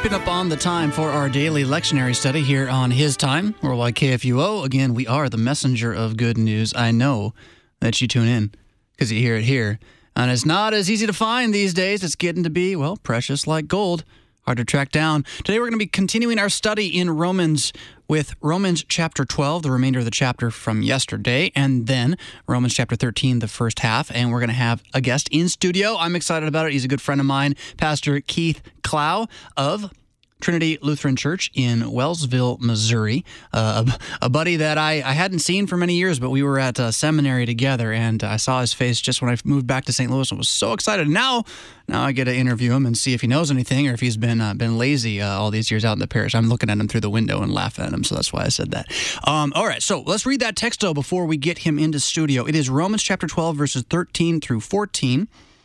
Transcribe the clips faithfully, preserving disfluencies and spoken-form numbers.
Creeping up on the time for our daily lectionary study here on His Time, Worldwide K F U O. Again, we are the messenger of good news. I know that you tune in because you hear it here. And it's not as easy to find these days. It's getting to be, well, precious like gold. Hard to track down. Today we're going to be continuing our study in Romans with Romans chapter twelve, the remainder of the chapter from yesterday, and then Romans chapter thirteen, the first half. And we're going to have a guest in studio. I'm excited about it. He's a good friend of mine, Pastor Keith Clow of Trinity Lutheran Church in Wellsville, Missouri. Uh, a, a buddy that I, I hadn't seen for many years, but we were at uh, seminary together, and I saw his face just when I moved back to Saint Louis and was so excited. Now now I get to interview him and see if he knows anything or if he's been uh, been lazy uh, all these years out in the parish. I'm looking at him through the window and laughing at him, so that's why I said that. Um, all right, so let's read that text, though, before we get him into studio. It is Romans chapter twelve, verses thirteen through fourteen.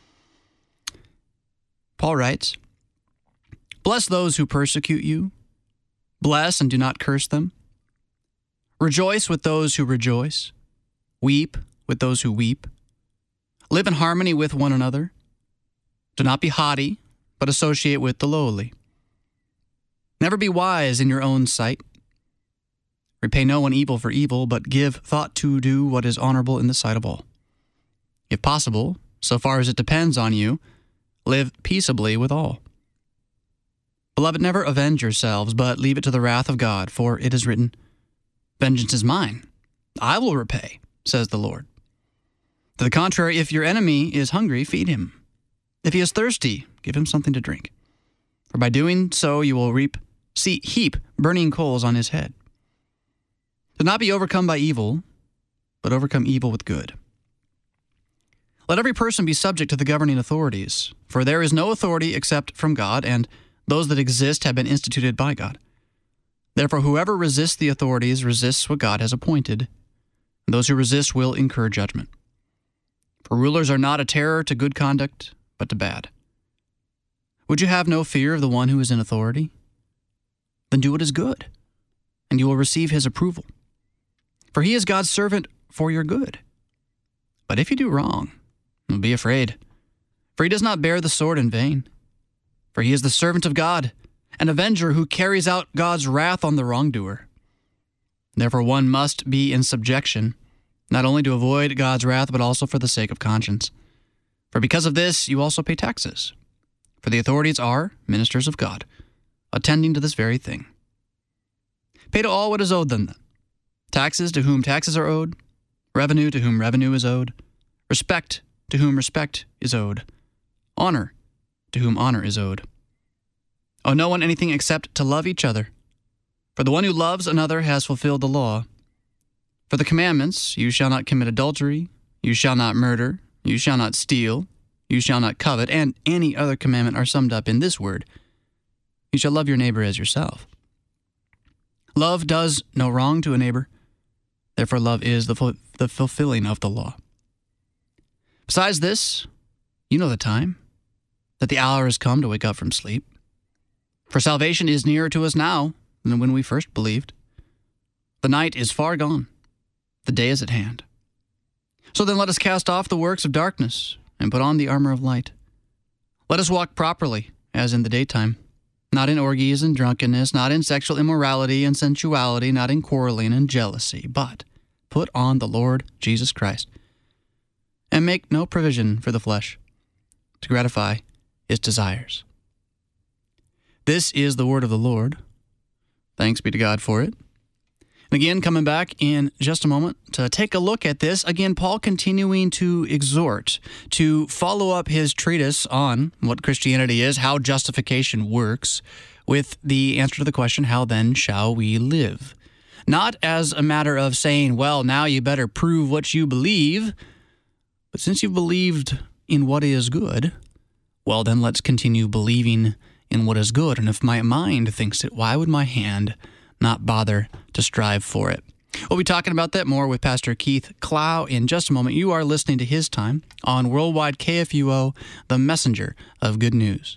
Paul writes, "Bless those who persecute you. Bless and do not curse them. Rejoice with those who rejoice. Weep with those who weep. Live in harmony with one another. Do not be haughty, but associate with the lowly. Never be wise in your own sight. Repay no one evil for evil, but give thought to do what is honorable in the sight of all. If possible, so far as it depends on you, live peaceably with all. Beloved, never avenge yourselves, but leave it to the wrath of God, for it is written, 'Vengeance is mine, I will repay, says the Lord.' To the contrary, if your enemy is hungry, feed him. If he is thirsty, give him something to drink. For by doing so you will reap, see, heap burning coals on his head. Do not be overcome by evil, but overcome evil with good. Let every person be subject to the governing authorities, for there is no authority except from God, and those that exist have been instituted by God. Therefore, whoever resists the authorities resists what God has appointed, and those who resist will incur judgment. For rulers are not a terror to good conduct, but to bad. Would you have no fear of the one who is in authority? Then do what is good, and you will receive his approval. For he is God's servant for your good. But if you do wrong, don't be afraid, for he does not bear the sword in vain. For he is the servant of God, an avenger who carries out God's wrath on the wrongdoer. Therefore one must be in subjection, not only to avoid God's wrath, but also for the sake of conscience. For because of this you also pay taxes. For the authorities are ministers of God, attending to this very thing. Pay to all what is owed them. Taxes to whom taxes are owed, revenue to whom revenue is owed, respect to whom respect is owed, honor to whom honor is owed. Owe no one anything except to love each other. For the one who loves another has fulfilled the law. For the commandments, you shall not commit adultery, you shall not murder, you shall not steal, you shall not covet, and any other commandment are summed up in this word: you shall love your neighbor as yourself. Love does no wrong to a neighbor. Therefore love is the, fu- the fulfilling of the law. Besides this, you know the time, that the hour has come to wake up from sleep. For salvation is nearer to us now than when we first believed. The night is far gone. The day is at hand. So then let us cast off the works of darkness and put on the armor of light. Let us walk properly, as in the daytime, not in orgies and drunkenness, not in sexual immorality and sensuality, not in quarreling and jealousy, but put on the Lord Jesus Christ, and make no provision for the flesh to gratify its desires. This is the word of the Lord. Thanks be to God for it. And again, coming back in just a moment to take a look at this. Again, Paul continuing to exhort, to follow up his treatise on what Christianity is, how justification works, with the answer to the question, how then shall we live? Not as a matter of saying, well, now you better prove what you believe, but since you've believed in what is good, well, then let's continue believing in what is good. And if my mind thinks it, why would my hand not bother to strive for it? We'll be talking about that more with Pastor Keith Clow in just a moment. You are listening to His Time on Worldwide K F U O, the messenger of good news.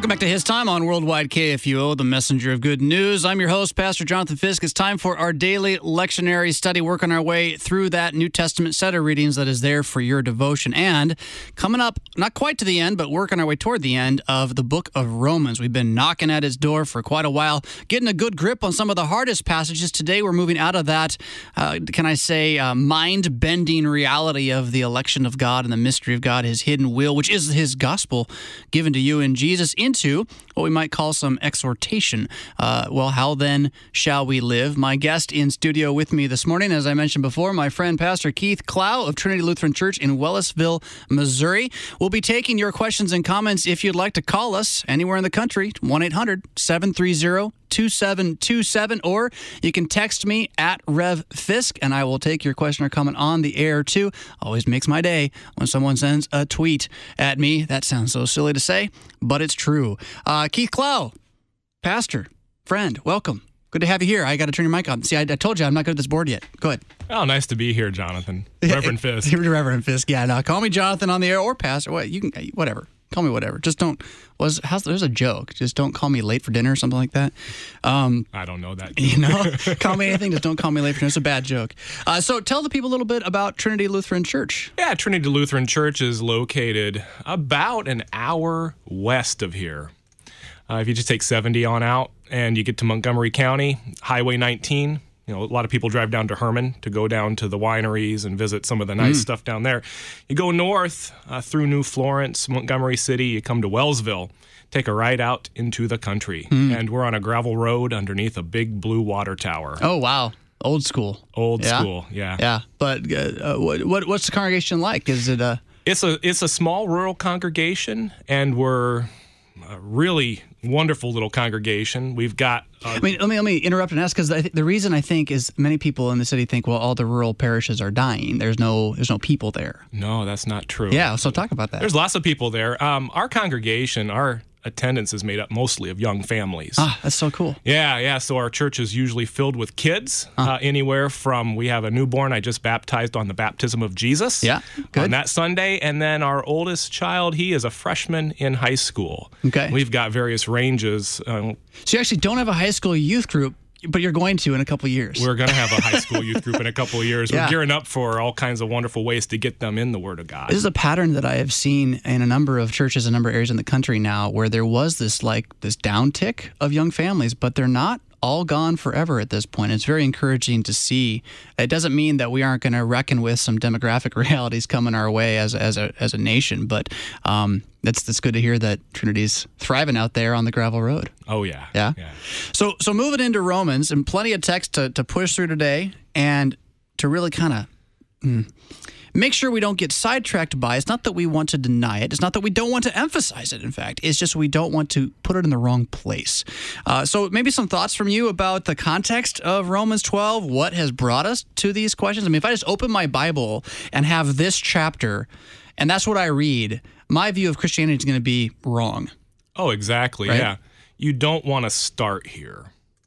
Welcome back to His Time on Worldwide K F U O, the messenger of good news. I'm your host, Pastor Jonathan Fisk. It's time for our daily lectionary study, working our way through that New Testament set of readings that is there for your devotion. And coming up, not quite to the end, but working our way toward the end of the book of Romans. We've been knocking at its door for quite a while, getting a good grip on some of the hardest passages. Today, we're moving out of that, uh, can I say, uh, mind-bending reality of the election of God and the mystery of God, His hidden will, which is His gospel given to you in Jesus, into what we might call some exhortation. Uh, well, how then shall we live? My guest in studio with me this morning, as I mentioned before, my friend Pastor Keith Clow of Trinity Lutheran Church in Wellsville, Missouri. We'll be taking your questions and comments if you'd like to call us anywhere in the country, one eight hundred seven three zero two seven two seven, or you can text me at Rev Fisk, and I will take your question or comment on the air too. Always makes my day when someone sends a tweet at me. That sounds so silly to say, but it's true. Uh, Keith Clow, pastor, friend, welcome. Good to have you here. I got to turn your mic on. See, I, I told you I'm not good at this board yet. Go ahead. Oh, nice to be here, Jonathan. Reverend Fisk. Reverend Fisk, yeah. No, call me Jonathan on the air or pastor. What you can, whatever. Call me whatever. Just don't. Was how's, there's a joke. Just don't call me late for dinner or something like that. Um, I don't know that. You know, call me anything. Just don't call me late for dinner. It's a bad joke. Uh, so tell the people a little bit about Trinity Lutheran Church. Yeah, Trinity Lutheran Church is located about an hour west of here. Uh, if you just take seventy on out and you get to Montgomery County, Highway nineteen. You know, a lot of people drive down to Herman to go down to the wineries and visit some of the nice mm. stuff down there. You go north uh, through New Florence, Montgomery City, you come to Wellsville, take a ride out into the country. Mm. And we're on a gravel road underneath a big blue water tower. Oh, wow. Old school. Old yeah. school, yeah. Yeah, but uh, what, what what's the congregation like? Is it a... It's a, it's a small rural congregation, and we're a really wonderful little congregation. We've got... Uh, I mean, let me let me interrupt and ask, because th- the reason I think is many people in the city think, well, all the rural parishes are dying. There's no there's no people there. No, that's not true. Yeah, so talk about that. There's lots of people there. Um, our congregation, our attendance is made up mostly of young families. Ah, that's so cool. Yeah, yeah. So our church is usually filled with kids, huh. uh, anywhere from, we have a newborn I just baptized on the baptism of Jesus. Yeah, good. On that Sunday. And then our oldest child, he is a freshman in high school. Okay. We've got various ranges. Um, so you actually don't have a high school youth group, but you're going to in a couple of years. We're going to have a high school youth group in a couple of years. Yeah. We're gearing up for all kinds of wonderful ways to get them in the Word of God. This is a pattern that I have seen in a number of churches, a number of areas in the country now, where there was this like this downtick of young families, but they're not all gone forever at this point. It's very encouraging to see. It doesn't mean that we aren't going to reckon with some demographic realities coming our way as as a as a nation, but um, that's that's good to hear that Trinity's thriving out there on the gravel road. Oh yeah, yeah. yeah. So so moving into Romans, and plenty of text to to push through today, and to really kind of. Mm, Make sure we don't get sidetracked by it. It's not that we want to deny it. It's not that we don't want to emphasize it, in fact. It's just we don't want to put it in the wrong place. Uh, so maybe some thoughts from you about the context of Romans twelve, what has brought us to these questions. I mean, if I just open my Bible and have this chapter, and that's what I read, my view of Christianity is going to be wrong. Oh, exactly, right? Yeah. You don't want to start here.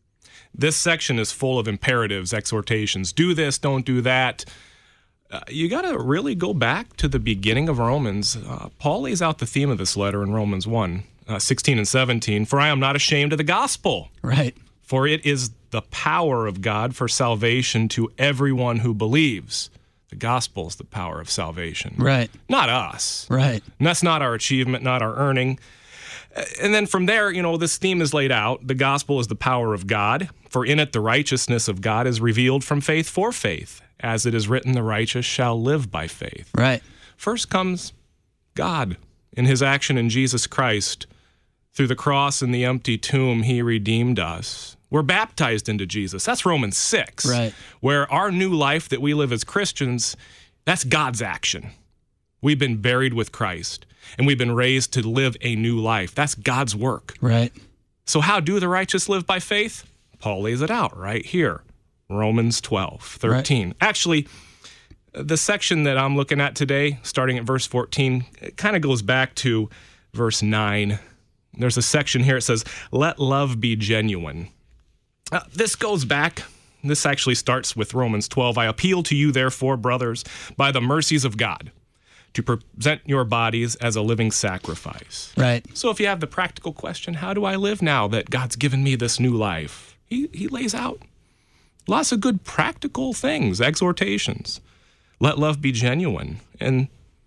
This section is full of imperatives, exhortations. Do this, don't do that. Uh, you got to really go back to the beginning of Romans. Uh, Paul lays out the theme of this letter in Romans one, uh, sixteen and seventeen. For I am not ashamed of the gospel. Right. For it is the power of God for salvation to everyone who believes. The gospel is the power of salvation. Right. Not us. Right. And that's not our achievement, not our earning. And then from there, you know, this theme is laid out. The gospel is the power of God, for in it the righteousness of God is revealed from faith for faith. As it is written, the righteous shall live by faith. Right. First comes God in his action in Jesus Christ. Through the cross and the empty tomb, he redeemed us. We're baptized into Jesus. That's Romans six. Right. Where our new life that we live as Christians, that's God's action. We've been buried with Christ, and we've been raised to live a new life. That's God's work. Right. So how do the righteous live by faith? Paul lays it out right here. Romans twelve, thirteen. Right. Actually, the section that I'm looking at today, starting at verse fourteen, it kind of goes back to verse nine. There's a section here. It says, let love be genuine. Uh, this goes back. This actually starts with Romans twelve. I appeal to you, therefore, brothers, by the mercies of God, to present your bodies as a living sacrifice. Right. So if you have the practical question, how do I live now that God's given me this new life? He, he lays out lots of good practical things, exhortations. Let love be genuine. And,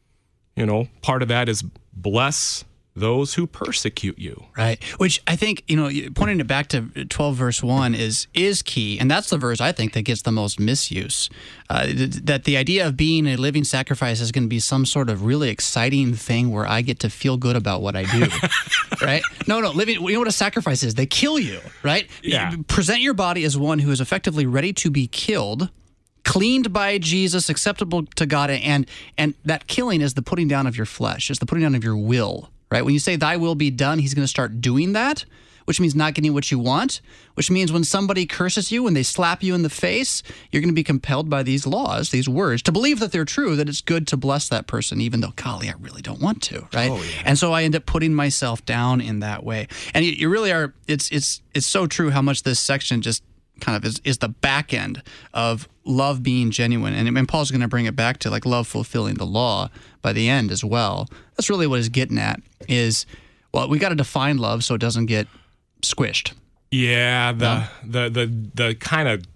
you know, part of that is bless those who persecute you. Right. Which I think, you know, pointing it back to twelve verse one is is key. And that's the verse I think that gets the most misuse. Uh, th- that the idea of being a living sacrifice is going to be some sort of really exciting thing where I get to feel good about what I do. Right? No, no. Living, you know what a sacrifice is? They kill you, right? Yeah. You present your body as one who is effectively ready to be killed, cleaned by Jesus, acceptable to God. And, and that killing is the putting down of your flesh. It's the putting down of your will. Right? When you say thy will be done, he's going to start doing that, which means not getting what you want, which means when somebody curses you, when they slap you in the face, you're going to be compelled by these laws, these words, to believe that they're true, that it's good to bless that person, even though, golly, I really don't want to, right? Oh, yeah. And so I end up putting myself down in that way. And you, you really are, it's, it's, it's so true how much this section just kind of is, is the back end of love being genuine. And, and Paul's going to bring it back to like love fulfilling the law by the end as well. That's really what he's getting at is, well, we got to define love so it doesn't get squished. Yeah, the No? the the the kind of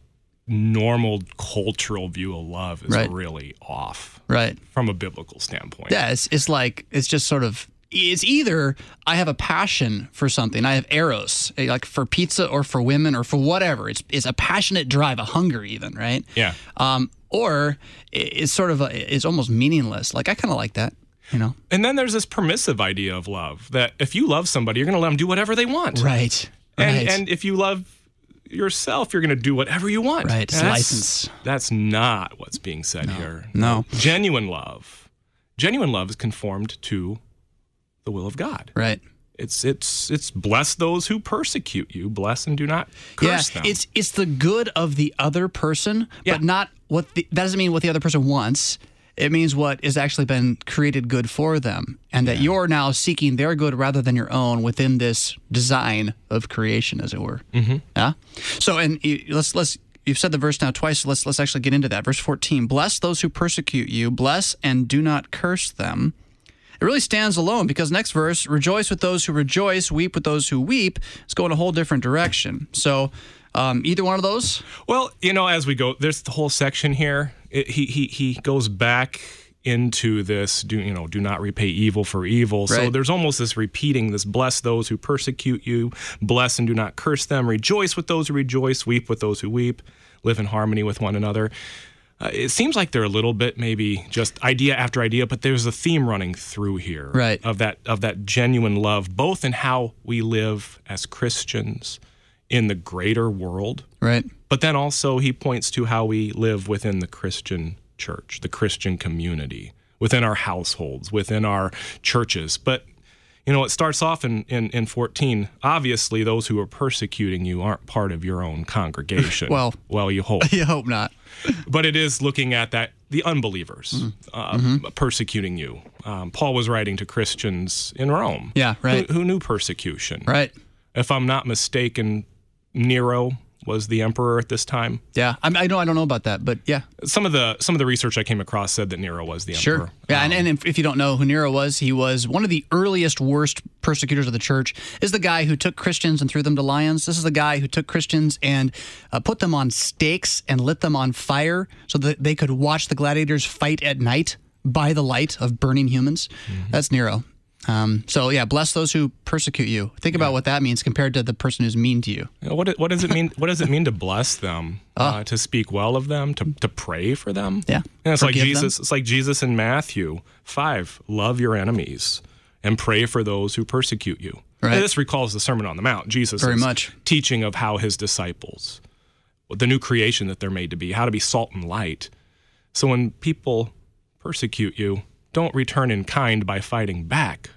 normal cultural view of love is Right. really off Right. from a biblical standpoint. Yeah, it's, it's like, it's just sort of, it's either I have a passion for something, I have eros, like for pizza or for women or for whatever. It's it's a passionate drive, a hunger even, right? Yeah. Um, or it's sort of, a, it's almost meaningless. Like, I kind of like that, you know? And then there's this permissive idea of love that if you love somebody, you're going to let them do whatever they want. Right. And right. and if you love yourself, you're going to do whatever you want. Right, it's And that's- license. That's not what's being said here. No. Genuine love. Genuine love is conformed to the will of God. Right. It's it's it's bless those who persecute you, bless and do not curse yeah, them. it's it's the good of the other person, Yeah. but not what the, that doesn't mean what the other person wants. It means what has actually been created good for them, and that you're now seeking their good rather than your own within this design of creation, as it were. Mm-hmm. Yeah. So, and you- let's let's you've said the verse now twice. So let's let's actually get into that. Verse fourteen: Bless those who persecute you. Bless and do not curse them. It really stands alone because next verse, rejoice with those who rejoice, weep with those who weep. It's going a whole different direction. So um, either one of those? Well, you know, as we go, there's the whole section here. It, he he he goes back into this. Do you know? Do not repay evil for evil. So Right. there's almost this repeating. This bless those who persecute you, bless and do not curse them. Rejoice with those who rejoice, weep with those who weep. Live in harmony with one another. Uh, it seems like they're a little bit maybe just idea after idea, but there's a theme running through here Right. of that of that genuine love, both in how we live as Christians in the greater world, Right. but then also he points to how we live within the Christian church, the Christian community, within our households, within our churches. But, you know, it starts off in, in, in fourteen. Obviously, those who are persecuting you aren't part of your own congregation. Well. well, you hope. You hope not. But it is looking at that the unbelievers Mm-hmm. uh, mm-hmm. persecuting you. Um, Paul was writing to Christians in Rome. Yeah, right. Who, who knew persecution. Right. If I'm not mistaken, Nero was the emperor at this time. Yeah. I, I know I don't know about that, but yeah. Some of the some of the research I came across said that Nero was the Sure. emperor. Yeah, Um, and, and if, if you don't know who Nero was, he was one of the earliest worst persecutors of the church. Is the guy who took Christians and threw them to lions. This is the guy who took Christians and uh, put them on stakes and lit them on fire so that they could watch the gladiators fight at night by the light of burning humans. Mm-hmm. That's Nero. Um, so yeah, bless those who persecute you. Think about what that means compared to the person who's mean to you. you know, what what does it mean? What does it mean to bless them? Uh, to speak well of them? To to pray for them? Yeah. And it's like Forgive Jesus. them. It's like Jesus in Matthew five. Love your enemies and pray for those who persecute you. Right. And this recalls the Sermon on the Mount. Jesus Very is much. teaching of how his disciples, the new creation that they're made to be, how to be salt and light. So when people persecute you, don't return in kind by fighting back.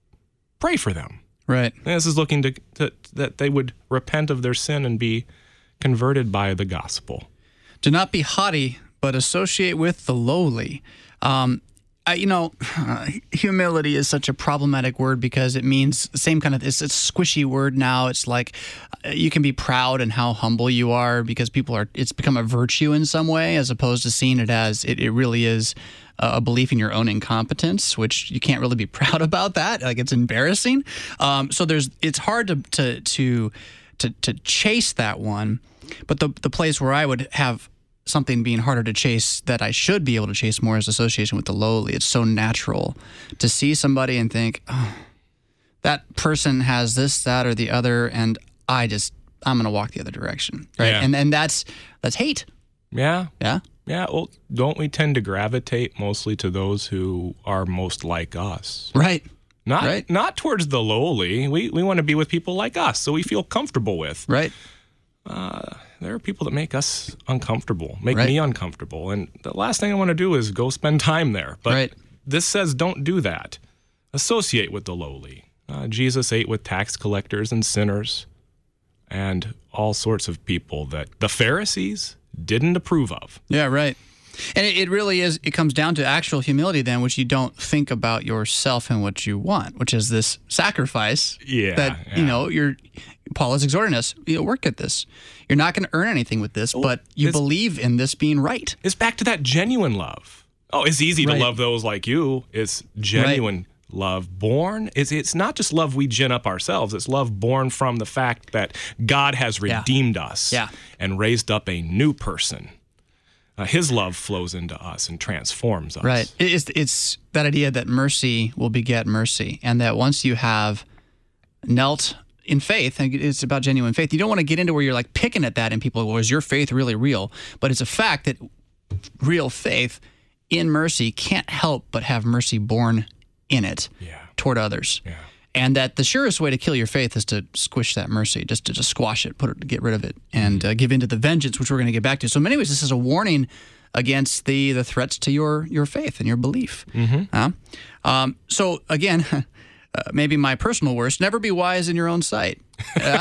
Pray for them. Right. And this is looking to, to that they would repent of their sin and be converted by the gospel. Do not be haughty, but associate with the lowly. Um, I, you know, uh, humility is such a problematic word because it means the same kind of, it's a squishy word now. It's like uh, you can be proud in how humble you are because people are, it's become a virtue in some way as opposed to seeing it as it, it really is a belief in your own incompetence, which you can't really be proud about that. Like it's embarrassing. Um, so there's, it's hard to, to, to, to, to chase that one. But the the place where I would have something being harder to chase that I should be able to chase more is association with the lowly. It's so natural to see somebody and think, oh, that person has this, that, or the other, and I just, I'm going to walk the other direction. Right. Yeah. And and that's that's hate. Yeah. Yeah. Yeah. Well, don't we tend to gravitate mostly to those who are most like us? Right. Not right. not towards the lowly. We we want to be with people like us, so we feel comfortable with. Right. Uh, there are people that make us uncomfortable, make right. me uncomfortable. And the last thing I want to do is go spend time there. But right. this says don't do that. Associate with the lowly. Uh, Jesus ate with tax collectors and sinners and all sorts of people that the Pharisees didn't approve of. Yeah, right. And it, it really is, it comes down to actual humility then, which you don't think about yourself and what you want, which is this sacrifice yeah, that, yeah. you know, you're, Paul is exhorting us, you know, work at this. You're not going to earn anything with this, but you it's, believe in this being right. It's back to that genuine love. Oh, it's easy right. to love those like you. It's genuine right. love born. It's, it's not just love we gin up ourselves. It's love born from the fact that God has redeemed yeah. us yeah. and raised up a new person. Uh, his love flows into us and transforms us. Right. It's, it's that idea that mercy will beget mercy, and that once you have knelt in faith, and it's about genuine faith, you don't want to get into where you're like picking at that and people, well, is your faith really real? But it's a fact that real faith in mercy can't help but have mercy born in it yeah. toward others. Yeah. And that the surest way to kill your faith is to squish that mercy, just to just squash it, put it, get rid of it, and uh, give in to the vengeance, which we're going to get back to. So in many ways, this is a warning against the the threats to your your faith and your belief. Mm-hmm. Uh, um, so again, uh, maybe my personal worst: never be wise in your own sight. Yeah?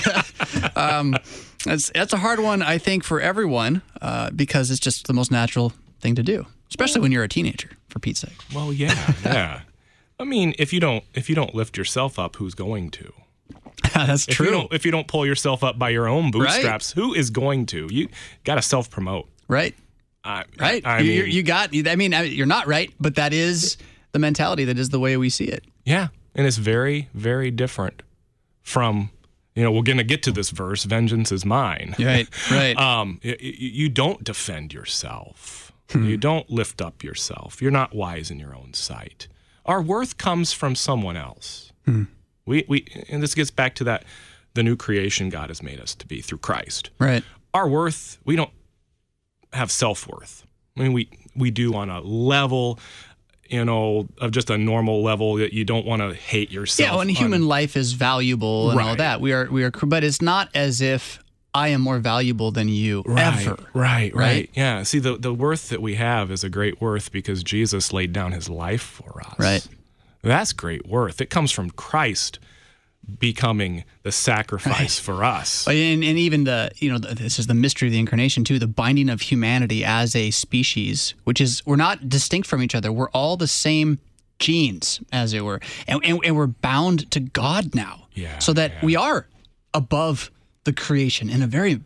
um, that's that's a hard one, I think, for everyone uh, because it's just the most natural thing to do, especially when you're a teenager. For Pete's sake. Well, yeah, yeah. I mean, if you don't if you don't lift yourself up, who's going to? That's if true. You don't, if you don't pull yourself up by your own bootstraps, right. who is going to? You got to self-promote. Right. Uh, right. I you, mean, you got, I mean, you're not right, but that is the mentality. That is the way we see it. Yeah. And it's very, very different from, you know, we're going to get to this verse, vengeance is mine. Right, right. um, you, you don't defend yourself. Hmm. You don't lift up yourself. You're not wise in your own sight. Our worth comes from someone else. Hmm. We we and this gets back to that the new creation God has made us to be through Christ. Right. Our worth, we don't have self-worth. I mean, we we do on a level, you know, of just a normal level that you don't want to hate yourself. Yeah, and on, human life is valuable and right. all that. We are we are, but it's not as if I am more valuable than you right, ever. Right, right, right. Yeah. See, the, the worth that we have is a great worth because Jesus laid down his life for us. Right. That's great worth. It comes from Christ becoming the sacrifice right. for us. And, and even the, you know, the, this is the mystery of the incarnation too, the binding of humanity as a species, which is, we're not distinct from each other. We're all the same genes, as it were. And, and, and we're bound to God now. Yeah, so that yeah. we are above the creation in a very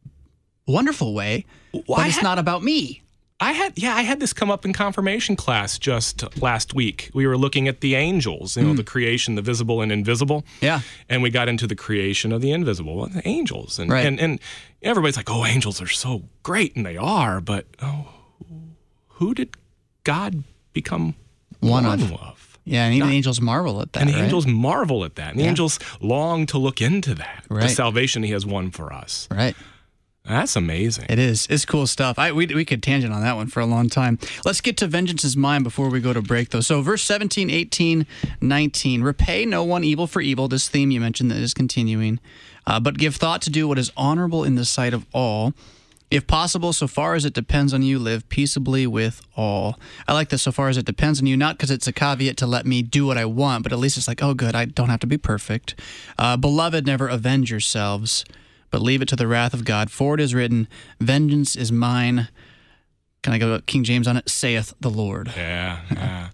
wonderful way, well, but I it's had, not about me. I had, yeah, I had this come up in confirmation class just last week. We were looking at the angels, you know, mm. the creation, the visible and invisible. Yeah. And we got into the creation of the invisible, the angels. And, right. and, and everybody's like, oh, angels are so great, and they are, but oh, who did God become one, one of? of? Yeah, and even Not, the angels marvel at that. And the right? angels marvel at that. And the yeah. angels long to look into that, right. the salvation he has won for us. Right. That's amazing. It is. It's cool stuff. I, we, we could tangent on that one for a long time. Let's get to vengeance is mine before we go to break, though. So verse seventeen, eighteen, nineteen. Repay no one evil for evil. This theme you mentioned that is continuing. Uh, but give thought to do what is honorable in the sight of all. If possible, so far as it depends on you, live peaceably with all. I like this, so far as it depends on you, not because it's a caveat to let me do what I want, but at least it's like, oh, good, I don't have to be perfect. Uh, Beloved, never avenge yourselves, but leave it to the wrath of God. For it is written, vengeance is mine, Can I go to King James on it? Saith the Lord. Yeah, yeah.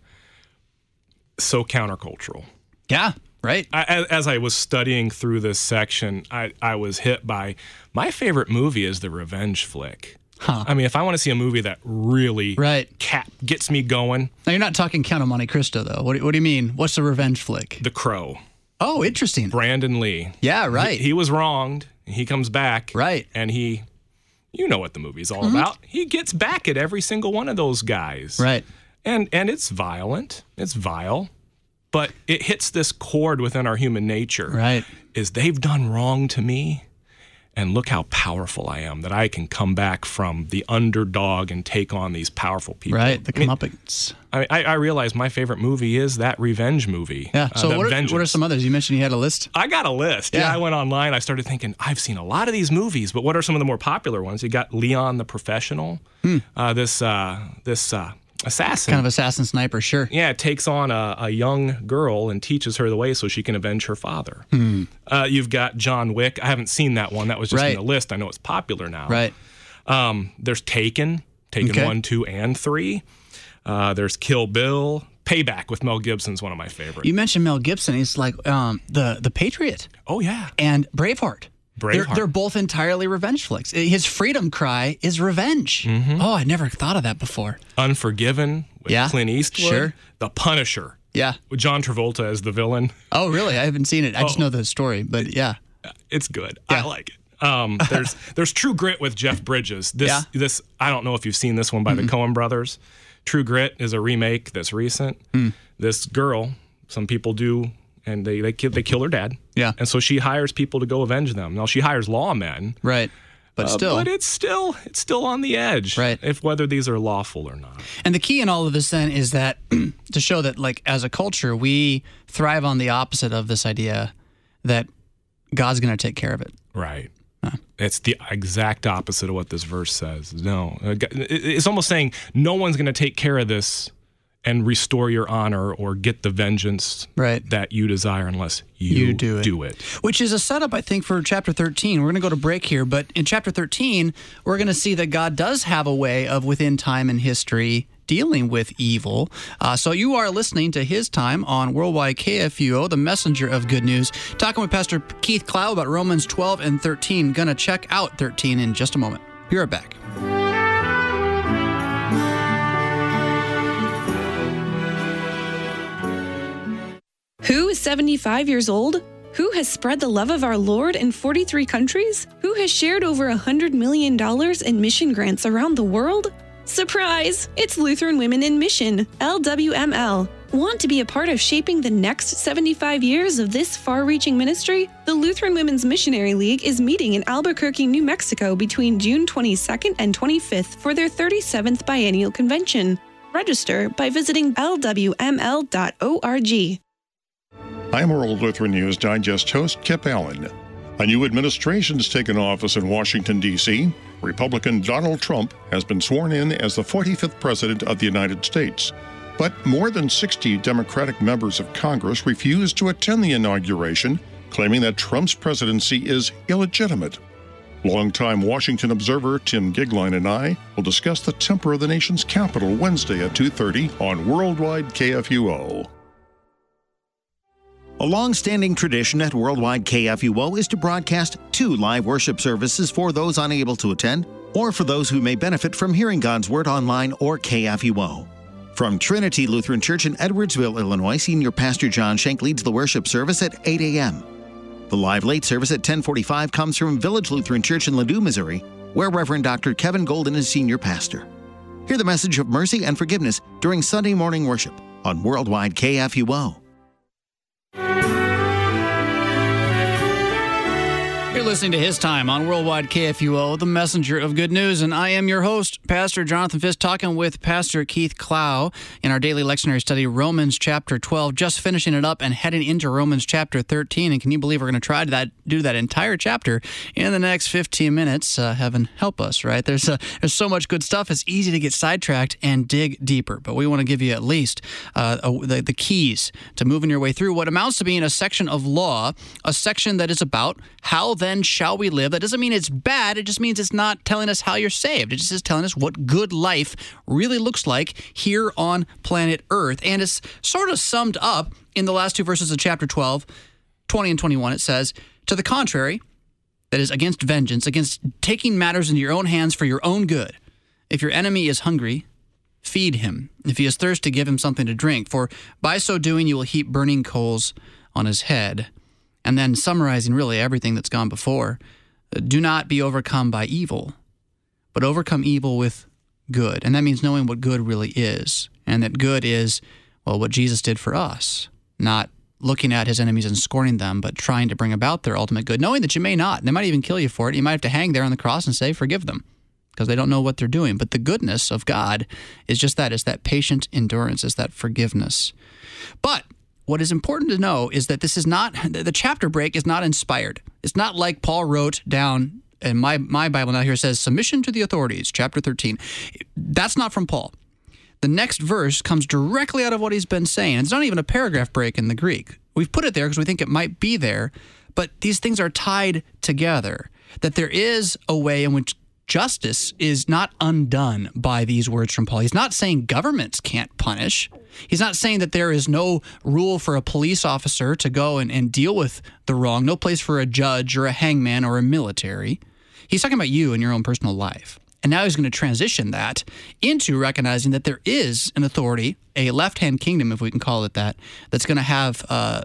So countercultural. Yeah, right. I, as, as I was studying through this section, I, I was hit by my favorite movie is the revenge flick. Huh. I mean, if I want to see a movie that really right. cap, gets me going. Now, you're not talking Count of Monte Cristo, though. What, what do you mean? What's the revenge flick? The Crow. Oh, interesting. Brandon Lee. Yeah, right. He, he was wronged. He comes back. Right. And he, you know what the movie's all mm-hmm. about. He gets back at every single one of those guys. Right. And and it's violent. It's vile. But it hits this chord within our human nature. Right. Is they've done wrong to me, and look how powerful I am, that I can come back from the underdog and take on these powerful people. Right, the I mean, comeuppance. I, I, I realize my favorite movie is that revenge movie. Yeah, so uh, what, are, Vengeance. what are some others? You mentioned you had a list. I got a list. Yeah. yeah, I went online. I started thinking, I've seen a lot of these movies, but what are some of the more popular ones? You got Leon the Professional, hmm. uh, this, uh, this, uh, assassin. Kind of assassin sniper, sure. Yeah, takes on a, a young girl and teaches her the way so she can avenge her father. Hmm. Uh, you've got John Wick. I haven't seen that one. That was just right. in the list. I know it's popular now. Right. Um, there's Taken, Taken okay. one, two, and three. Uh, there's Kill Bill. Payback with Mel Gibson's one of my favorites. You mentioned Mel Gibson. He's like um, the, the Patriot. Oh, yeah. And Braveheart. Braveheart. They're, they're both entirely revenge flicks. His freedom cry is revenge. Mm-hmm. Oh, I never thought of that before. Unforgiven with yeah, Clint Eastwood. Sure. The Punisher. Yeah. With John Travolta as the villain. Oh, really? I haven't seen it. I oh. just know the story, but yeah. It's good. Yeah. I like it. Um, there's there's True Grit with Jeff Bridges. This yeah. this I don't know if you've seen this one by mm-hmm. the Coen brothers. True Grit is a remake that's recent. Mm. This girl, some people do, and they they kill, they kill her dad. Yeah. And so she hires people to go avenge them. Now she hires lawmen. Right. But uh, still. But it's still it's still on the edge. Right. If whether these are lawful or not. And the key in all of this then is that to show that like as a culture we thrive on the opposite of this idea that God's going to take care of it. Right. Huh. It's the exact opposite of what this verse says. No. It's almost saying no one's going to take care of this and restore your honor or get the vengeance right. that you desire unless you, you do, it. do it. Which is a setup, I think, for chapter thirteen. We're going to go to break here, but in chapter thirteen, we're going to see that God does have a way of, within time and history, dealing with evil. Uh, so you are listening to His Time on Worldwide K F U O, the messenger of good news. Talking with Pastor Keith Clow about Romans twelve and thirteen. Going to check out thirteen in just a moment. Be right back. Who is seventy-five years old? Who has spread the love of our Lord in forty-three countries? Who has shared over one hundred million dollars in mission grants around the world? Surprise! It's Lutheran Women in Mission, L W M L. Want to be a part of shaping the next seventy-five years of this far-reaching ministry? The Lutheran Women's Missionary League is meeting in Albuquerque, New Mexico between June twenty-second and twenty-fifth for their thirty-seventh Biennial Convention. Register by visiting L W M L dot org. I'm World Lutheran News Digest host Kip Allen. A new administration's taken office in Washington, D C Republican Donald Trump has been sworn in as the forty-fifth President of the United States. But more than sixty Democratic members of Congress refused to attend the inauguration, claiming that Trump's presidency is illegitimate. Longtime Washington observer Tim Gigline and I will discuss the temper of the nation's capital Wednesday at two thirty on Worldwide K F U O. A long-standing tradition at Worldwide K F U O is to broadcast two live worship services for those unable to attend or for those who may benefit from hearing God's Word online or K F U O. From Trinity Lutheran Church in Edwardsville, Illinois, Senior Pastor John Schenk leads the worship service at eight a.m. The live late service at ten forty-five comes from Village Lutheran Church in Ladue, Missouri, where Reverend Doctor Kevin Golden is Senior Pastor. Hear the message of mercy and forgiveness during Sunday morning worship on Worldwide K F U O. You're listening to His Time on Worldwide K F U O, the messenger of good news, and I am your host, Pastor Jonathan Fisk, talking with Pastor Keith Clow in our daily lectionary study, Romans chapter twelve, just finishing it up and heading into Romans chapter thirteen, and can you believe we're going to try to that, do that entire chapter in the next fifteen minutes? Uh, heaven help us, right? There's, uh, there's so much good stuff, it's easy to get sidetracked and dig deeper, but we want to give you at least uh, a, the, the keys to moving your way through what amounts to being a section of law, a section that is about how then shall we live? That doesn't mean it's bad. It just means it's not telling us how you're saved. It just is telling us what good life really looks like here on planet Earth. And it's sort of summed up in the last two verses of chapter twelve, twenty and twenty-one. It says, to the contrary, that is against vengeance, against taking matters into your own hands for your own good. If your enemy is hungry, feed him. If he is thirsty, give him something to drink. For by so doing, you will heap burning coals on his head. And then summarizing really everything that's gone before, do not be overcome by evil, but overcome evil with good. And that means knowing what good really is. And that good is, well, what Jesus did for us, not looking at his enemies and scorning them, but trying to bring about their ultimate good, knowing that you may not. They might even kill you for it. You might have to hang there on the cross and say, forgive them, because they don't know what they're doing. But the goodness of God is just that. It's that patient endurance. It's that forgiveness. But what is important to know is that this is not, the chapter break is not inspired. It's not like Paul wrote down, and my, my Bible now here says, submission to the authorities, chapter thirteen. That's not from Paul. The next verse comes directly out of what he's been saying. It's not even a paragraph break in the Greek. We've put it there because we think it might be there, but these things are tied together, that there is a way in which justice is not undone by these words from Paul. He's not saying governments can't punish. He's not saying that there is no rule for a police officer to go and, and deal with the wrong, no place for a judge or a hangman or a military. He's talking about you and your own personal life. And now he's going to transition that into recognizing that there is an authority, a left-hand kingdom, if we can call it that, that's going to have uh,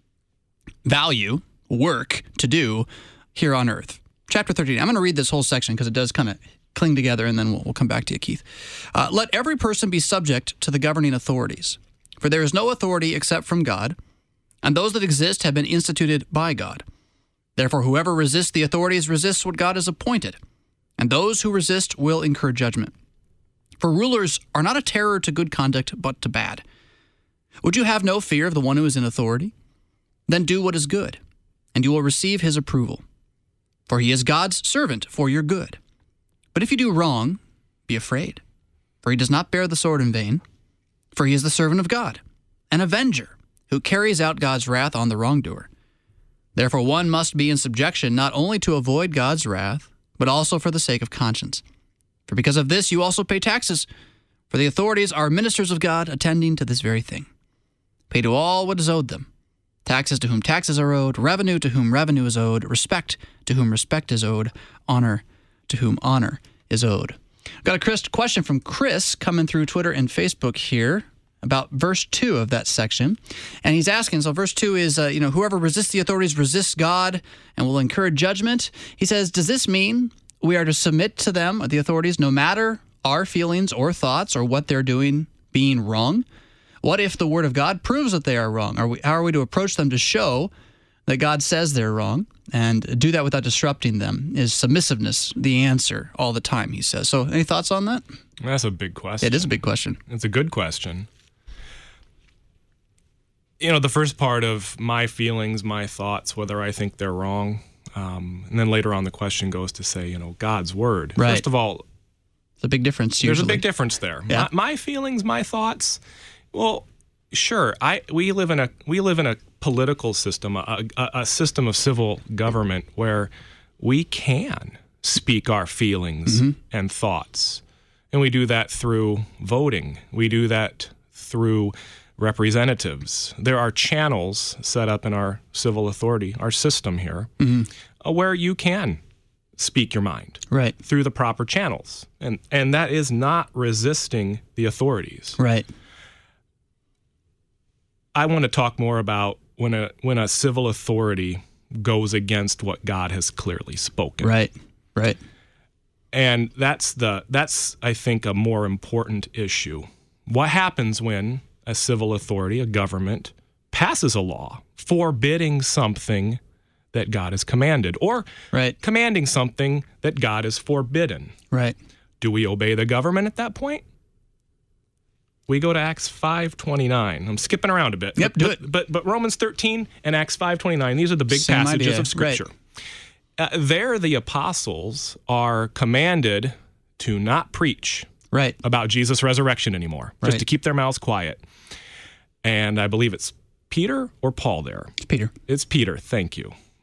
value, work to do here on earth. Chapter thirteen. I'm going to read this whole section because it does kind of cling together, and then we'll, we'll come back to you, Keith. Uh, Let every person be subject to the governing authorities, for there is no authority except from God, and those that exist have been instituted by God. Therefore, whoever resists the authorities resists what God has appointed, and those who resist will incur judgment. For rulers are not a terror to good conduct, but to bad. Would you have no fear of the one who is in authority? Then do what is good, and you will receive his approval. For he is God's servant for your good. But if you do wrong, be afraid, for he does not bear the sword in vain, for he is the servant of God, an avenger, who carries out God's wrath on the wrongdoer. Therefore one must be in subjection not only to avoid God's wrath, but also for the sake of conscience. For because of this you also pay taxes, for the authorities are ministers of God, attending to this very thing. Pay to all what is owed them, taxes to whom taxes are owed, revenue to whom revenue is owed, respect to whom respect is owed, honor to whom honor is owed. Got a Chris, question from Chris coming through Twitter and Facebook here about verse two of that section. And he's asking, so verse two is, uh, you know, whoever resists the authorities resists God and will incur judgment. He says, does this mean we are to submit to them, the authorities, no matter our feelings or thoughts or what they're doing being wrong? What if the word of God proves that they are wrong? Are we, how are we to approach them to show that God says they're wrong and do that without disrupting them? Is submissiveness the answer all the time, he says. So any thoughts on that? That's a big question. It is a big question. It's a good question. You know, the first part of my feelings, my thoughts, whether I think they're wrong, um, and then later on the question goes to say, you know, God's word. Right. First of all, it's a big difference usually. There's a big difference there. Yeah. My, my feelings, my thoughts, well, sure, I we live in a we live in a political system, a, a, a system of civil government where we can speak our feelings mm-hmm. and thoughts. And we do that through voting. We do that through representatives. There are channels set up in our civil authority, our system here, mm-hmm. uh, where you can speak your mind right through the proper channels. And and that is not resisting the authorities. Right. I want to talk more about when a when a civil authority goes against what God has clearly spoken. Right. Right. And that's the that's I think a more important issue. What happens when a civil authority, a government, passes a law forbidding something that God has commanded, or right. commanding something that God has forbidden? Right. Do we obey the government at that point? We go to Acts five twenty-nine. I'm skipping around a bit. Yep, but, do it. But, but but Romans thirteen and Acts five twenty-nine, these are the big Same passages idea. of Scripture. Right. Uh, there, the apostles are commanded to not preach right. about Jesus' resurrection anymore, just right. to keep their mouths quiet. And I believe it's Peter or Paul there. It's Peter. It's Peter, thank you.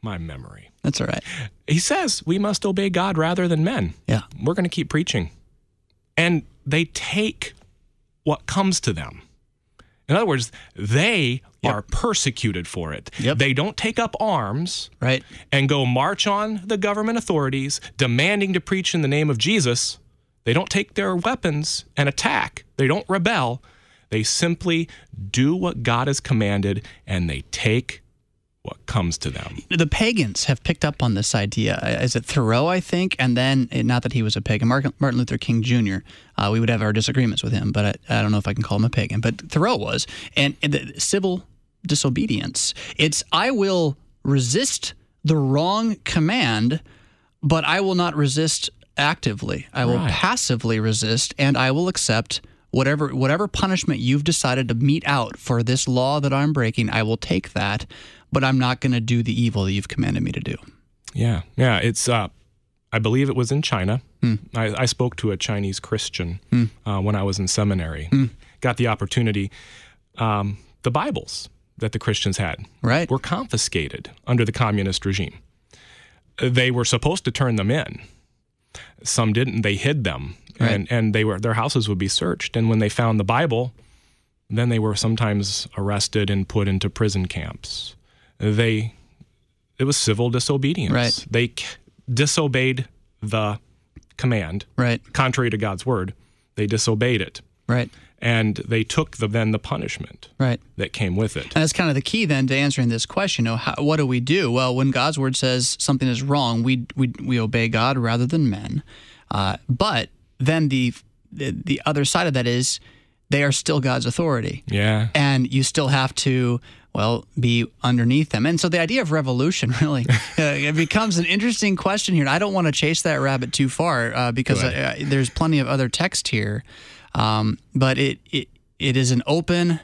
my memory. That's all right. He says we must obey God rather than men. Yeah. We're going to keep preaching. And they take what comes to them. In other words, they Yep. are persecuted for it. Yep. They don't take up arms Right. and go march on the government authorities demanding to preach in the name of Jesus. They don't take their weapons and attack. They don't rebel. They simply do what God has commanded, and they take what comes to them. The pagans have picked up on this idea. Is it Thoreau, I think? And then, not that he was a pagan, Martin Luther King Junior Uh, we would have our disagreements with him, but I, I don't know if I can call him a pagan. But Thoreau was. And, and the civil disobedience. It's, I will resist the wrong command, but I will not resist actively. I will Right. passively resist, and I will accept whatever whatever punishment you've decided to mete out for this law that I'm breaking. I will take that, but I'm not going to do the evil that you've commanded me to do. Yeah, yeah. It's, uh, I believe it was in China. Hmm. I, I spoke to a Chinese Christian Hmm. uh, when I was in seminary. Hmm. Got the opportunity. Um, the Bibles that the Christians had Right. were confiscated under the communist regime. They were supposed to turn them in. Some didn't. They hid them, Right. and and they were their houses would be searched. And when they found the Bible, then they were sometimes arrested and put into prison camps. They it was civil disobedience. Right. They c- disobeyed the command, Right. contrary to God's word. They disobeyed it, Right. and they took the, then the punishment Right. that came with it. And that's kind of the key then to answering this question. You know, how, what do we do? Well, when God's word says something is wrong, we we, we obey God rather than men. Uh, but then the, the the other side of that is they are still God's authority. Yeah. And you still have to, well, be underneath them. And so the idea of revolution really uh, it becomes an interesting question here. And I don't want to chase that rabbit too far uh, because Go uh, there's plenty of other text here. Um, but it, it it is an open,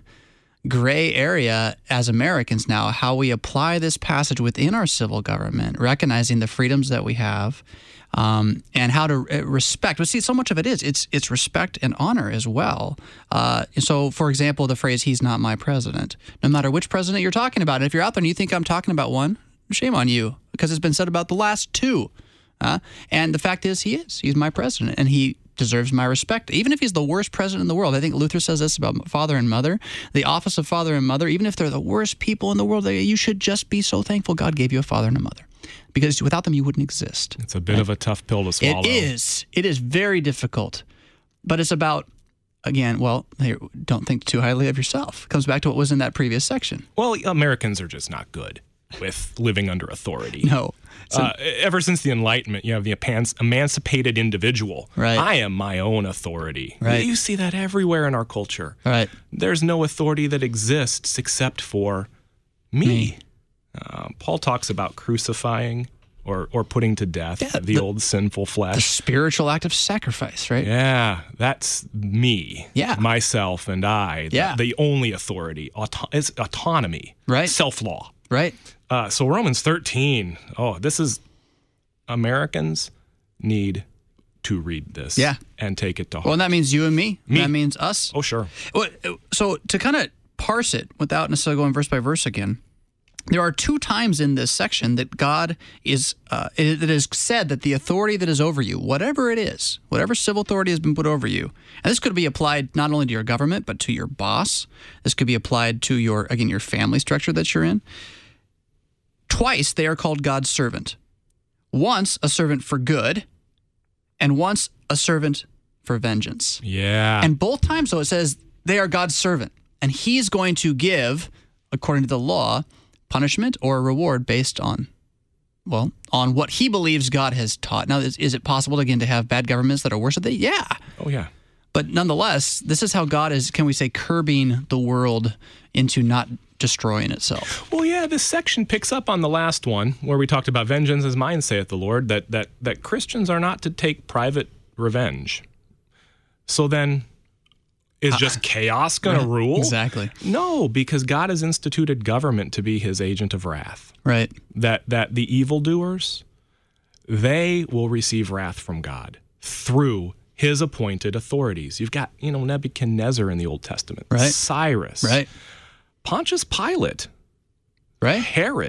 gray area as Americans now, how we apply this passage within our civil government, recognizing the freedoms that we have, um, and how to respect. But see, so much of it is it's it's respect and honor as well. Uh, so, for example, the phrase "He's not my president." No matter which president you're talking about, and if you're out there and you think I'm talking about one, shame on you, because it's been said about the last two. Uh, and the fact is, he is. He's my president, and he deserves my respect, even if he's the worst president in the world. I think Luther says this about father and mother. The office of father and mother, even if they're the worst people in the world, you should just be so thankful God gave you a father and a mother, because without them, you wouldn't exist. It's a bit of a tough pill to swallow. It is. It is very difficult, but it's about, again, well, hey, don't think too highly of yourself. It comes back to what was in that previous section. Well, Americans are just not good with living under authority. No. So, uh, ever since the Enlightenment, you have the eman- emancipated individual. Right. I am my own authority. Right. You see that everywhere in our culture. right. There's no authority that exists except for me. Me. Uh, Paul talks about crucifying or, or putting to death Yeah, the, the- old sinful The flesh. spiritual act of sacrifice, right? Yeah, that's me. Yeah. Myself and I. The, Yeah. the only authority. Auto- is autonomy. Right. Self-law. Right. Uh, so Romans thirteen, oh, this is, Americans need to read this Yeah. and take it to heart. Well, and that means you and me. Me. That means us. oh, sure. Well, So to kind of parse it without necessarily going verse by verse again, there are two times in this section that God is, uh, it, it is said that the authority that is over you, whatever it is, whatever civil authority has been put over you, and this could be applied not only to your government, but to your boss. This could be applied to your, again, your family structure that you're in. Twice they are called God's servant. Once a servant for good, and once a servant for vengeance. Yeah. And both times, though, it says they are God's servant, and he's going to give, according to the law, punishment or a reward based on, well, on what he believes God has taught. Now, is, is it possible, again, to have bad governments that are worse than they? Yeah. oh, yeah. But nonetheless, this is how God is, can we say, curbing the world into not destroying itself. Well, yeah, this section picks up on the last one where we talked about vengeance as mine, saith the Lord, that that that Christians are not to take private revenge. So then, is just uh, chaos going to rule? Exactly. No, because God has instituted government to be his agent of wrath. Right. That that the evildoers, they will receive wrath from God through his appointed authorities. You've got, you know, Nebuchadnezzar in the Old Testament, right. Cyrus, right. Pontius Pilate, right, Herod,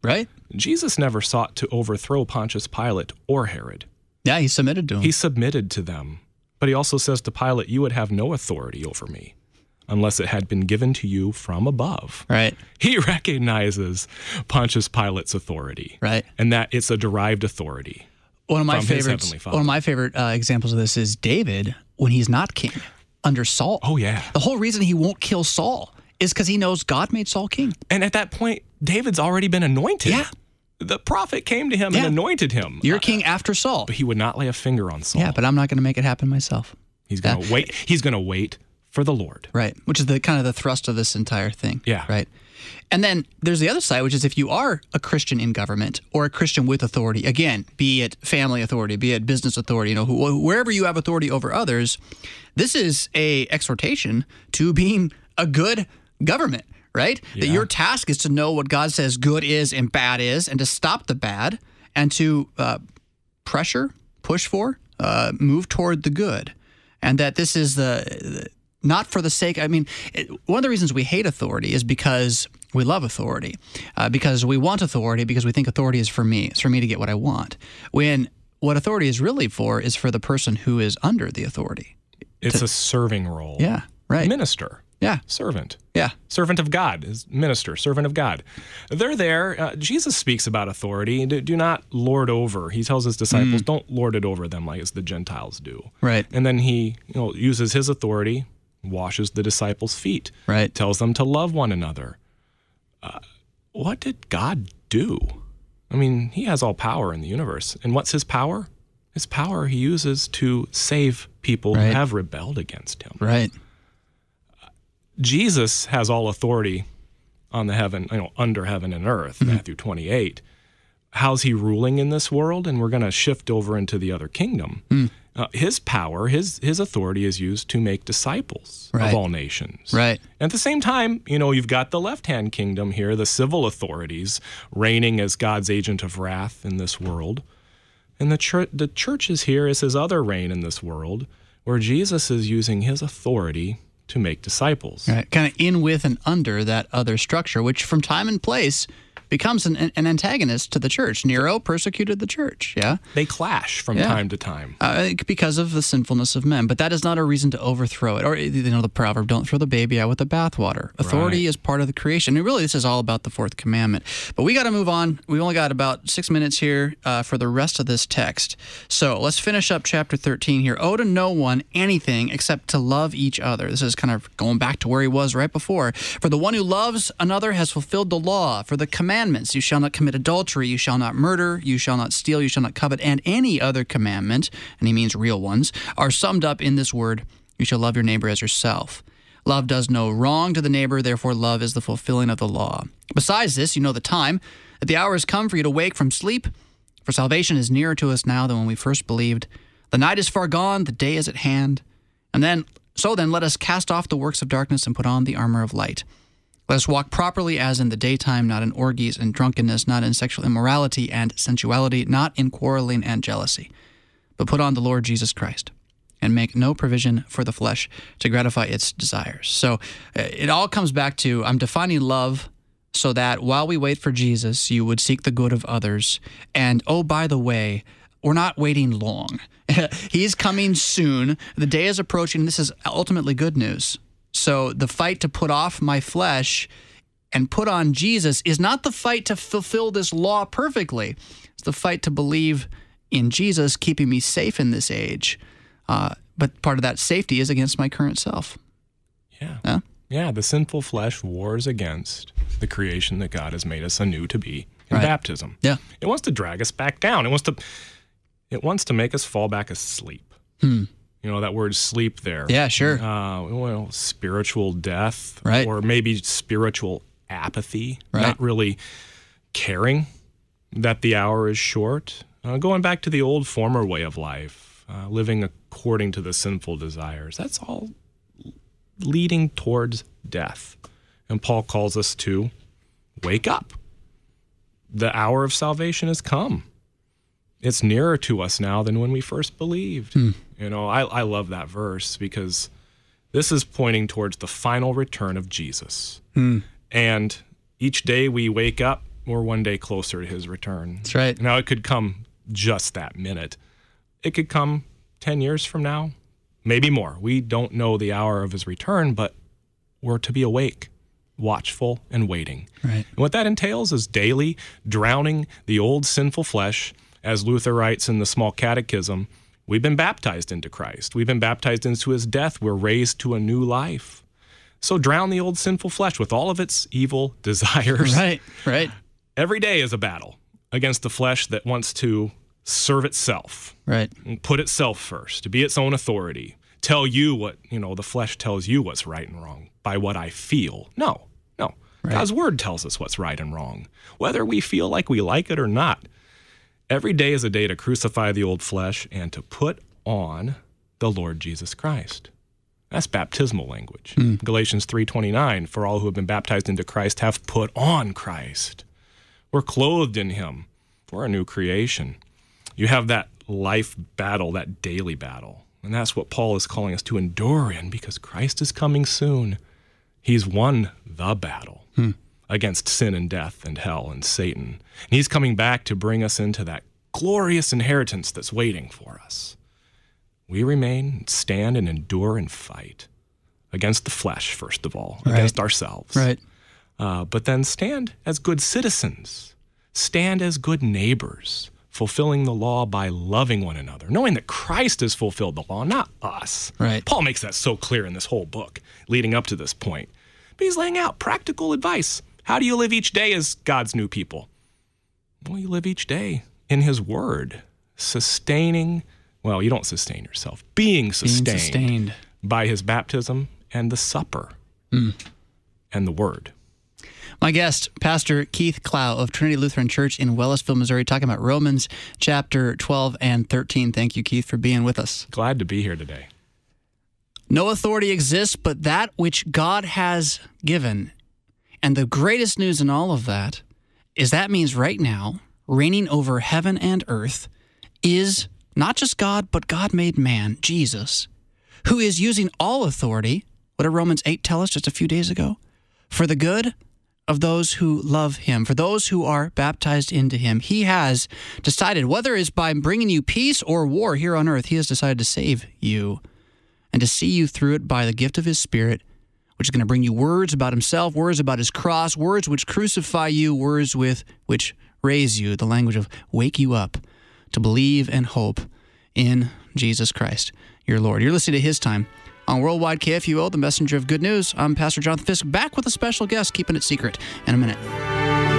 Right. Jesus never sought to overthrow Pontius Pilate or Herod. Yeah, he submitted to him. He submitted to them. But he also says to Pilate, you would have no authority over me unless it had been given to you from above. Right. He recognizes Pontius Pilate's authority. Right. And that it's a derived authority. One of my from his favorites. Heavenly Father. One of my favorite uh, examples of this is David when he's not king under Saul. Oh, yeah. The whole reason he won't kill Saul is because he knows God made Saul king. And at that point, David's already been anointed. Yeah. The prophet came to him Yeah. and anointed him. You're Uh, king after Saul. But he would not lay a finger on Saul. Yeah, but I'm not going to make it happen myself. He's going to Yeah. wait. He's going to wait for the Lord. Right. Which is the kind of the thrust of this entire thing. Yeah. Right. And then there's the other side, which is if you are a Christian in government or a Christian with authority, again, be it family authority, be it business authority, you know, who, wherever you have authority over others, this is a exhortation to being a good government, right? That Yeah. your task is to know what God says good is and bad is, and to stop the bad and to uh, pressure, push for, uh, move toward the good. And that this is the, the not for the sake, I mean, it, one of the reasons we hate authority is because we love authority, uh, because we want authority, because we think authority is for me. It's for me to get what I want. When what authority is really for is for the person who is under the authority. It's a serving role. Yeah, right. Minister. Yeah, Servant. yeah. Servant of God is minister, servant of God. They're there. Uh, Jesus speaks about authority. Do, do not lord over. He tells his disciples, Mm. don't lord it over them like as the Gentiles do. Right. And then he you know, uses his authority, washes the disciples' feet, Right. tells them to love one another. Uh, what did God do? I mean, he has all power in the universe. And what's his power? His power he uses to save people Right. who have rebelled against him. Right. Jesus has all authority on the heaven, you know, under heaven and earth, Mm-hmm. Matthew twenty-eight. How's he ruling in this world? And we're going to shift over into the other kingdom. Mm. Uh, his power, his his authority is used to make disciples Right. of all nations. Right. At the same time, you know, you've got the left-hand kingdom here, the civil authorities reigning as God's agent of wrath in this world. And the church, the church is here as his other reign in this world, where Jesus is using his authority to make disciples. Right. Kind of in with and under that other structure, which from time and place becomes an, an antagonist to the church. Nero persecuted the church, yeah? They clash from Yeah. time to time. Uh, because of the sinfulness of men. But that is not a reason to overthrow it. Or, you know, the proverb, don't throw the baby out with the bathwater. Authority Right. is part of the creation. And really, this is all about the fourth commandment. But we got to move on. We only got about six minutes here uh, for the rest of this text. So let's finish up chapter thirteen here. Owe to no one anything except to love each other. This is kind of going back to where he was right before. For the one who loves another has fulfilled the law. For the commandments, you shall not commit adultery, you shall not murder, you shall not steal, you shall not covet, and any other commandment, and he means real ones, are summed up in this word, you shall love your neighbor as yourself. Love does no wrong to the neighbor, therefore love is the fulfilling of the law. Besides this, you know the time, that the hour has come for you to wake from sleep, for salvation is nearer to us now than when we first believed. The night is far gone, the day is at hand. And then, so then, let us cast off the works of darkness and put on the armor of light. Let us walk properly as in the daytime, not in orgies and drunkenness, not in sexual immorality and sensuality, not in quarreling and jealousy, but put on the Lord Jesus Christ and make no provision for the flesh to gratify its desires. So uh, it all comes back to I'm defining love so that while we wait for Jesus, you would seek the good of others. And oh, by the way, we're not waiting long. He's coming soon. The day is approaching. This is ultimately good news. So the fight to put off my flesh and put on Jesus is not the fight to fulfill this law perfectly. It's the fight to believe in Jesus, keeping me safe in this age. Uh, but part of that safety is against my current self. Yeah. Yeah? Yeah, the sinful flesh wars against the creation that God has made us anew to be in Right. baptism. Yeah. It wants to drag us back down. It wants to it wants to make us fall back asleep. Hmm. You know, that word sleep there. Yeah, sure. Uh, well, spiritual death. Right. Or maybe spiritual apathy. Right. Not really caring that the hour is short. Uh, going back to the old former way of life, uh, living according to the sinful desires. That's all leading towards death. And Paul calls us to wake up. The hour of salvation has come. It's nearer to us now than when we first believed. Hmm. You know, I, I love that verse because this is pointing towards the final return of Jesus. Hmm. And each day we wake up we're one day closer to his return. That's right. Now, it could come just that minute. It could come ten years from now, maybe more. We don't know the hour of his return, but we're to be awake, watchful, and waiting. Right. And what that entails is daily drowning the old sinful flesh. As Luther writes in the Small Catechism, we've been baptized into Christ. We've been baptized into his death. We're raised to a new life. So drown the old sinful flesh with all of its evil desires. Right, right. Every day is a battle against the flesh that wants to serve itself. Right. And put itself first, to be its own authority. Tell you what, you know, the flesh tells you what's right and wrong by what I feel. No, no. Right. God's word tells us what's right and wrong, whether we feel like we like it or not. Every day is a day to crucify the old flesh and to put on the Lord Jesus Christ. That's baptismal language. Mm. Galatians three twenty-nine, for all who have been baptized into Christ have put on Christ. We're clothed in him. We're a new creation. You have that life battle, that daily battle. And that's what Paul is calling us to endure in, because Christ is coming soon. He's won the battle hmm. against sin and death and hell and Satan. And he's coming back to bring us into that glorious inheritance that's waiting for us. We remain, stand, and endure and fight against the flesh, first of all, right. against ourselves. Right. Uh, but then stand as good citizens, stand as good neighbors, fulfilling the law by loving one another, knowing that Christ has fulfilled the law, not us. Right. Paul makes that so clear in this whole book leading up to this point. But he's laying out practical advice. How do you live each day as God's new people? Well, you live each day in his word, sustaining, well, you don't sustain yourself, being sustained, being sustained. by his baptism and the supper mm. and the word. My guest, Pastor Keith Clow of Trinity Lutheran Church in Wellsville, Missouri, talking about Romans chapter twelve and thirteen. Thank you, Keith, for being with us. Glad to be here today. No authority exists but that which God has given. And the greatest news in all of that is that means right now, reigning over heaven and earth is not just God, but God-made man, Jesus, who is using all authority, what did Romans eight tell us just a few days ago, for the good of those who love him, for those who are baptized into him. He has decided, whether it's by bringing you peace or war here on earth, he has decided to save you and to see you through it by the gift of his Spirit, which is going to bring you words about himself, words about his cross, words which crucify you, words with which raise you, the language of wake you up to believe and hope in Jesus Christ, your Lord. You're listening to His Time on Worldwide K F U O, the messenger of good news. I'm Pastor Jonathan Fisk, back with a special guest, keeping it secret in a minute.